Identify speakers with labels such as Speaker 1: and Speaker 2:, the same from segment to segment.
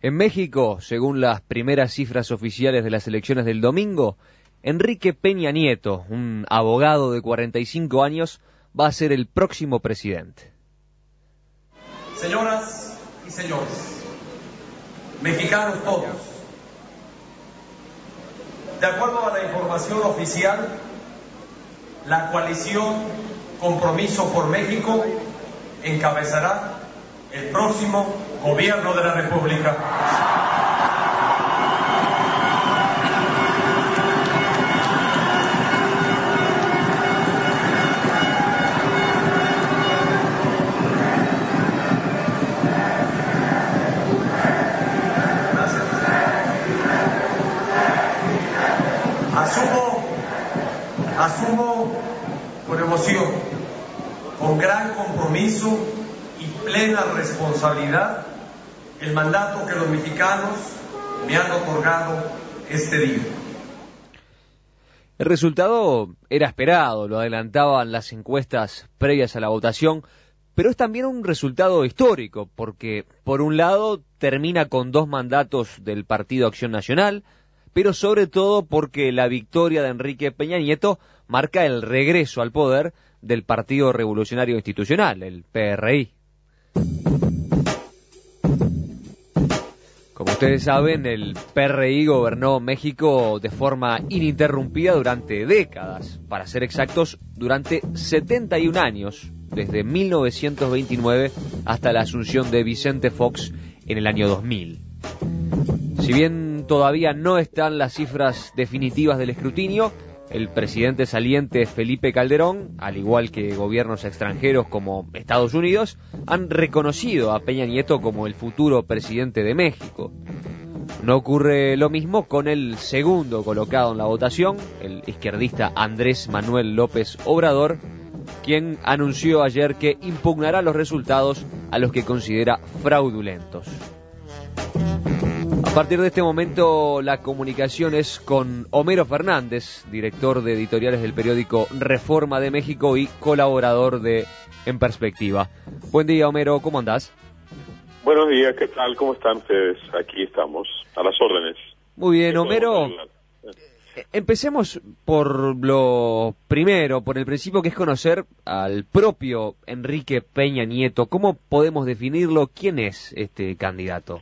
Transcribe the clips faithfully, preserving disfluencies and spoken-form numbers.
Speaker 1: En México, según las primeras cifras oficiales de las elecciones del domingo, Enrique Peña Nieto, un abogado de cuarenta y cinco años, va a ser el próximo presidente.
Speaker 2: Señoras y señores, mexicanos todos, de acuerdo a la información oficial, la coalición Compromiso por México encabezará el próximo gobierno de la República. Asumo, asumo con emoción, con gran compromiso y plena responsabilidad el mandato que los mexicanos me han otorgado este día.
Speaker 1: El resultado era esperado, lo adelantaban las encuestas previas a la votación, pero es también un resultado histórico, porque por un lado termina con dos mandatos del Partido Acción Nacional, pero sobre todo porque la victoria de Enrique Peña Nieto marca el regreso al poder del Partido Revolucionario Institucional, el P R I. Como ustedes saben, el P R I gobernó México de forma ininterrumpida durante décadas, para ser exactos, durante setenta y un años, desde mil novecientos veintinueve hasta la asunción de Vicente Fox en el año dos mil. Si bien todavía no están las cifras definitivas del escrutinio, el presidente saliente Felipe Calderón, al igual que gobiernos extranjeros como Estados Unidos, han reconocido a Peña Nieto como el futuro presidente de México. No ocurre lo mismo con el segundo colocado en la votación, el izquierdista Andrés Manuel López Obrador, quien anunció ayer que impugnará los resultados a los que considera fraudulentos. A partir de este momento, la comunicación es con Homero Fernández, director de editoriales del periódico Reforma de México y colaborador de En Perspectiva. Buen día, Homero, ¿cómo andás?
Speaker 3: Buenos días, ¿qué tal? ¿Cómo están ustedes? Aquí estamos, a las órdenes.
Speaker 1: Muy bien, Homero. Empecemos por lo primero, por el principio, que es conocer al propio Enrique Peña Nieto. ¿Cómo podemos definirlo? ¿Quién es este candidato?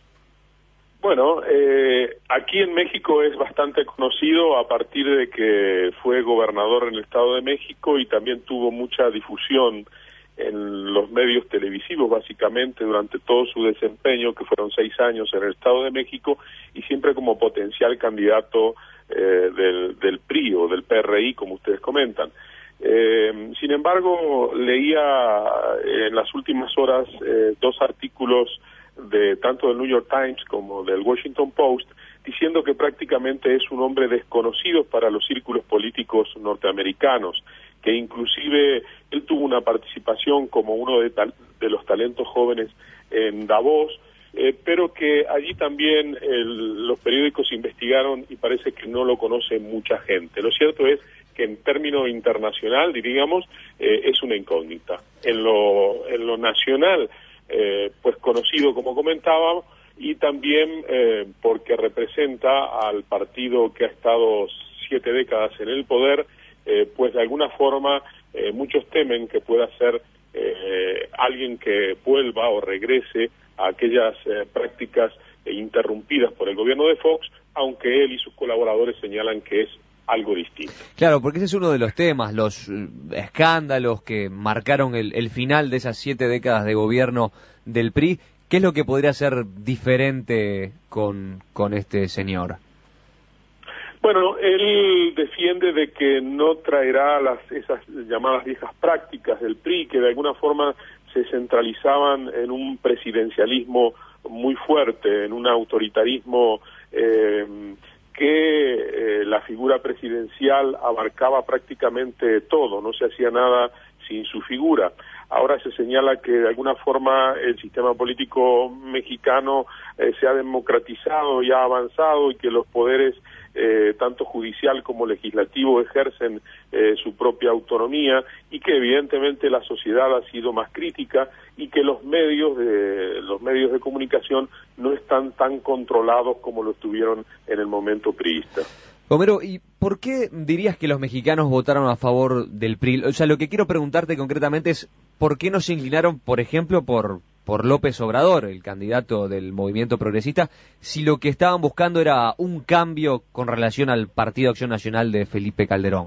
Speaker 3: Bueno, eh, aquí en México es bastante conocido a partir de que fue gobernador en el Estado de México y también tuvo mucha difusión en los medios televisivos, básicamente, durante todo su desempeño, que fueron seis años en el Estado de México, y siempre como potencial candidato eh, del, del P R I o del P R I, como ustedes comentan. Eh, sin embargo, leía en las últimas horas eh, dos artículos de tanto del New York Times como del Washington Post, diciendo que prácticamente es un hombre desconocido para los círculos políticos norteamericanos, que inclusive él tuvo una participación como uno de, tal, de los talentos jóvenes en Davos, eh, pero que allí también el, los periódicos investigaron y parece que no lo conoce mucha gente. Lo cierto es que en términos internacional, diríamos, eh, es una incógnita. En lo, en lo nacional, Eh, pues conocido, como comentaba, y también eh, porque representa al partido que ha estado siete décadas en el poder, eh, pues de alguna forma eh, muchos temen que pueda ser eh, alguien que vuelva o regrese a aquellas eh, prácticas eh, interrumpidas por el gobierno de Fox, aunque él y sus colaboradores señalan que es algo distinto.
Speaker 1: Claro, porque ese es uno de los temas, los eh, escándalos que marcaron el, el final de esas siete décadas de gobierno del P R I. ¿Qué es lo que podría ser diferente con, con este señor?
Speaker 3: Bueno, él defiende de que no traerá las esas llamadas viejas prácticas del P R I, que de alguna forma se centralizaban en un presidencialismo muy fuerte, en un autoritarismo eh, que eh, la figura presidencial abarcaba prácticamente todo, no se hacía nada sin su figura. ahora se señala que de alguna forma el sistema político mexicano eh, se ha democratizado y ha avanzado y que los poderes eh, tanto judicial como legislativo ejercen eh, su propia autonomía y que evidentemente la sociedad ha sido más crítica y que los medios de los medios de comunicación no están tan controlados como lo estuvieron en el momento priista.
Speaker 1: Homero, ¿y por qué dirías que los mexicanos votaron a favor del P R I? O sea, lo que quiero preguntarte concretamente es ¿por qué no se inclinaron, por ejemplo, por, por López Obrador, el candidato del movimiento progresista, si lo que estaban buscando era un cambio con relación al Partido Acción Nacional de Felipe Calderón?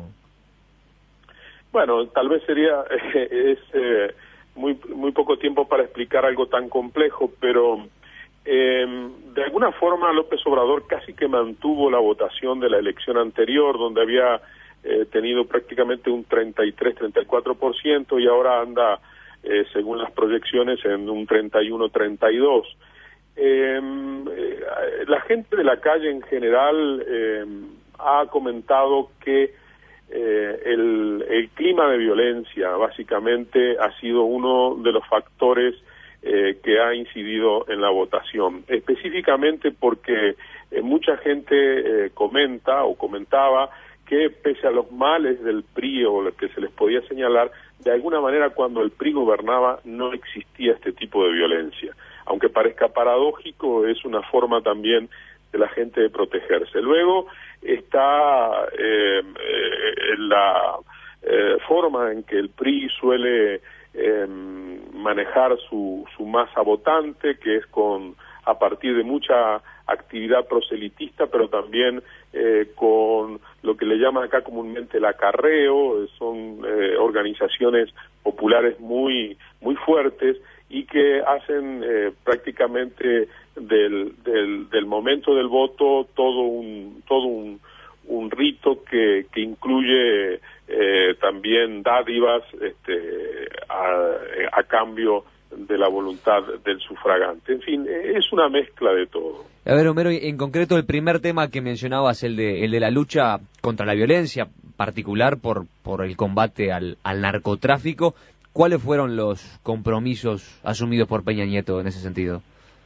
Speaker 3: Bueno, tal vez sería eh, es eh, muy muy poco tiempo para explicar algo tan complejo, pero Eh, de alguna forma López Obrador casi que mantuvo la votación de la elección anterior, donde había eh, tenido prácticamente un treinta y tres, treinta y cuatro por ciento y ahora anda, eh, según las proyecciones, en un treinta y uno, treinta y dos. Eh, eh, la gente de la calle en general eh, ha comentado que eh, el, el clima de violencia básicamente ha sido uno de los factores Eh, que ha incidido en la votación, específicamente porque eh, mucha gente eh, comenta o comentaba que pese a los males del P R I o lo que se les podía señalar, de alguna manera cuando el P R I gobernaba no existía este tipo de violencia. Aunque parezca paradójico, es una forma también de la gente de protegerse. Luego está eh, eh, la eh, forma en que el P R I suele Eh, manejar su, su masa votante, que es con a partir de mucha actividad proselitista, pero también eh, con lo que le llaman acá comúnmente el acarreo, son eh, organizaciones populares muy muy fuertes y que hacen eh, prácticamente del, del, del momento del voto todo un todo un, un rito que, que incluye eh, también dádivas este, a, a cambio de la voluntad del sufragante. En fin, es una mezcla de todo.
Speaker 1: A ver, Homero, en concreto el primer tema que mencionabas, el de el de la lucha contra la violencia, particular por por el combate al, al narcotráfico, ¿cuáles fueron los compromisos asumidos por Peña Nieto en ese sentido?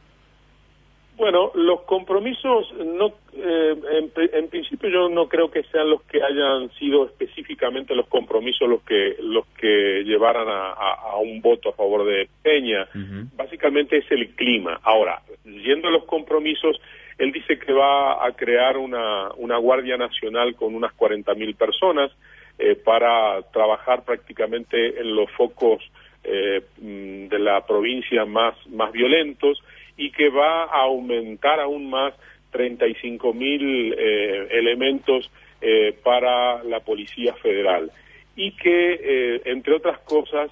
Speaker 3: Bueno, los compromisos, no, eh, en, en principio yo no creo que sean los que hayan sido específicamente los compromisos los que los que llevaran a, a, a un voto a favor de Peña. Uh-huh. Básicamente es el clima. Ahora, yendo a los compromisos, él dice que va a crear una, una Guardia Nacional con unas cuarenta mil personas eh, para trabajar prácticamente en los focos eh, de la provincia más, más violentos, y que va a aumentar aún más treinta y cinco mil eh, elementos eh, para la Policía Federal y que, eh, entre otras cosas,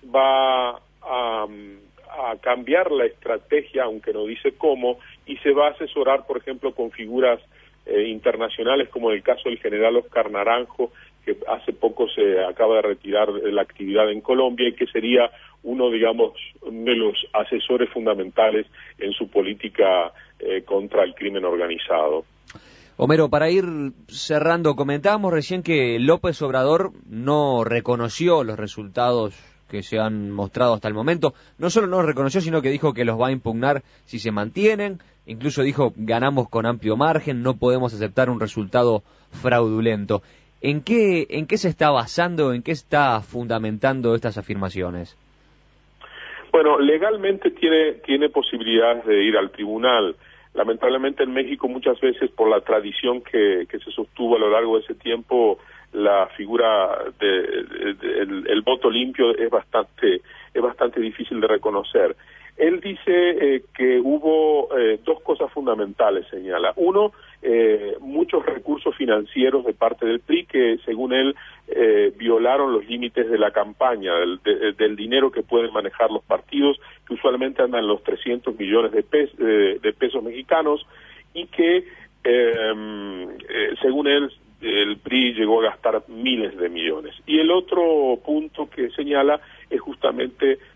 Speaker 3: va a, a cambiar la estrategia, aunque no dice cómo, y se va a asesorar, por ejemplo, con figuras eh, internacionales, como en el caso del general Oscar Naranjo, que hace poco se acaba de retirar de la actividad en Colombia y que sería uno, digamos, de los asesores fundamentales en su política eh, contra el crimen organizado.
Speaker 1: Homero, para ir cerrando, comentábamos recién que López Obrador no reconoció los resultados que se han mostrado hasta el momento. No solo no los reconoció, sino que dijo que los va a impugnar si se mantienen. Incluso dijo, ganamos con amplio margen, no podemos aceptar un resultado fraudulento. ¿En qué, en qué se está basando, en qué está fundamentando estas afirmaciones?
Speaker 3: Bueno, legalmente tiene, tiene posibilidades de ir al tribunal. Lamentablemente en México muchas veces por la tradición que, que se sostuvo a lo largo de ese tiempo, la figura de, de, de el, el voto limpio es bastante, es bastante difícil de reconocer. Él dice eh, que hubo eh, dos cosas fundamentales, señala. Uno, eh, muchos recursos financieros de parte del P R I que, según él, eh, violaron los límites de la campaña, del, de, del dinero que pueden manejar los partidos, que usualmente andan en los trescientos millones de, pes, de, de pesos mexicanos, y que, eh, eh, según él, el P R I llegó a gastar miles de millones. Y el otro punto que señala es justamente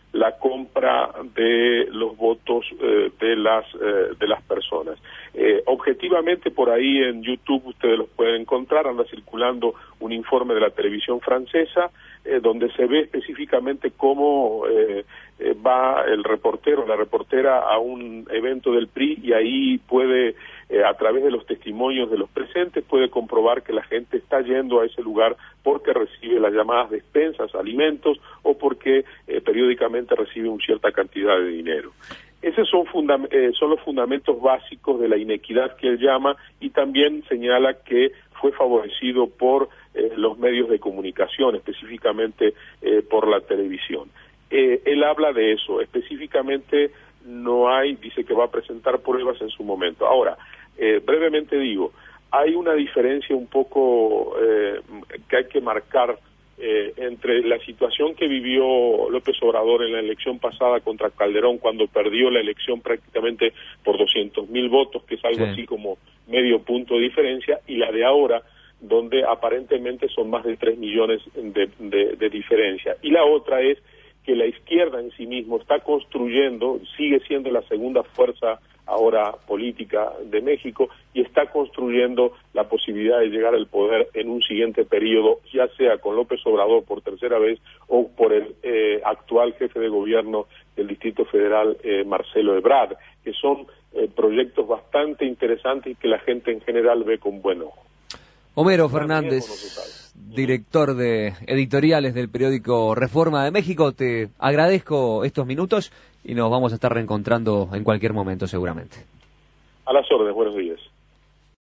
Speaker 3: la compra de los votos eh, de las eh, de las personas. Eh, objetivamente, por ahí en YouTube ustedes los pueden encontrar, anda circulando un informe de la televisión francesa eh, donde se ve específicamente cómo eh, eh, va el reportero, la reportera a un evento del P R I y ahí puede, eh, a través de los testimonios de los presentes, puede comprobar que la gente está yendo a ese lugar porque recibe las llamadas despensas, alimentos, o porque eh, periódicamente recibe una cierta cantidad de dinero. Esos son, fundam- eh, son los fundamentos básicos de la inequidad que él llama, y también señala que fue favorecido por eh, los medios de comunicación, específicamente eh, por la televisión. Eh, él habla de eso, específicamente no hay, dice que va a presentar pruebas en su momento. Ahora, eh, brevemente digo, hay una diferencia un poco eh, que hay que marcar Eh, entre la situación que vivió López Obrador en la elección pasada contra Calderón, cuando perdió la elección prácticamente por doscientos mil votos, que es algo sí. así como medio punto de diferencia, y la de ahora, donde aparentemente son más de tres millones de, de, de diferencia. Y la otra es que la izquierda en sí mismo está construyendo, sigue siendo la segunda fuerza ahora política de México, y está construyendo la posibilidad de llegar al poder en un siguiente periodo, ya sea con López Obrador por tercera vez o por el eh, actual jefe de gobierno del Distrito Federal, eh, Marcelo Ebrard, que son eh, proyectos bastante interesantes y que la gente en general ve con buen ojo.
Speaker 1: Homero Fernández, director de editoriales del periódico Reforma de México, te agradezco estos minutos y nos vamos a estar reencontrando en cualquier momento seguramente.
Speaker 3: A las órdenes, buenos días.